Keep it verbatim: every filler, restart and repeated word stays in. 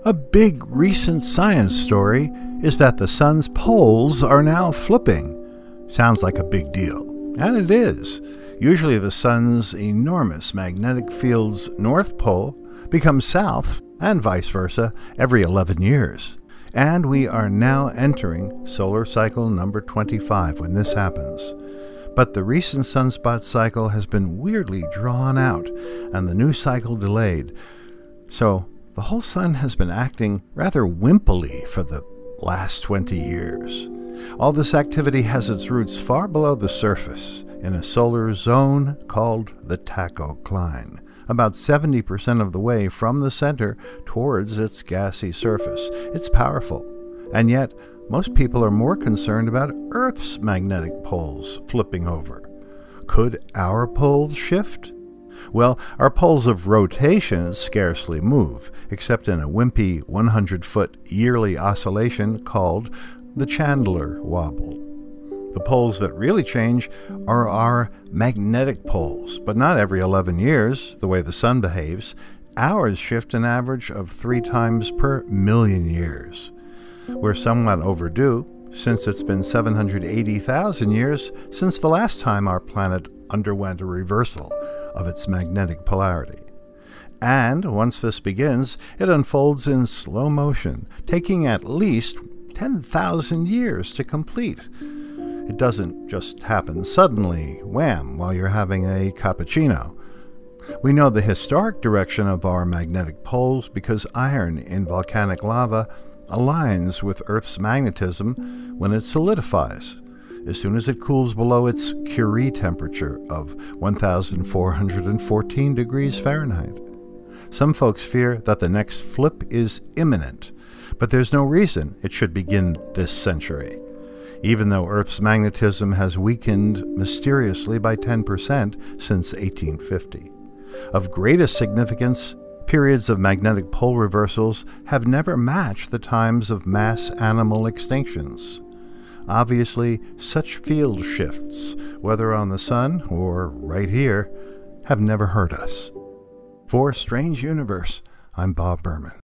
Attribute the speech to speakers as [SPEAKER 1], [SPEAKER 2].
[SPEAKER 1] A big recent science story is that the sun's poles are now flipping. Sounds like a big deal, and it is. Usually the sun's enormous magnetic field's north pole becomes south, and vice versa, every eleven years. And we are now entering solar cycle number twenty-five when this happens. But the recent sunspot cycle has been weirdly drawn out, and the new cycle delayed. So the whole sun has been acting rather wimpily for the last twenty years. All this activity has its roots far below the surface, in a solar zone called the tachocline, about seventy percent of the way from the center towards its gassy surface. It's powerful, and yet most people are more concerned about Earth's magnetic poles flipping over. Could our poles shift? Well, our poles of rotation scarcely move, except in a wimpy one hundred foot yearly oscillation called the Chandler wobble. The poles that really change are our magnetic poles, but not every eleven years, the way the sun behaves. Ours shift an average of three times per million years. We're somewhat overdue, since it's been seven hundred eighty thousand years since the last time our planet underwent a reversal of its magnetic polarity. And once this begins, it unfolds in slow motion, taking at least ten thousand years to complete. It doesn't just happen suddenly, wham, while you're having a cappuccino. We know the historic direction of our magnetic poles because iron in volcanic lava aligns with Earth's magnetism when it solidifies, as soon as it cools below its Curie temperature of one thousand four hundred fourteen degrees Fahrenheit. Some folks fear that the next flip is imminent, but there's no reason it should begin this century, even though Earth's magnetism has weakened mysteriously by ten percent since eighteen fifty. Of greatest significance, periods of magnetic pole reversals have never matched the times of mass animal extinctions. Obviously, such field shifts, whether on the sun or right here, have never hurt us. For Strange Universe, I'm Bob Berman.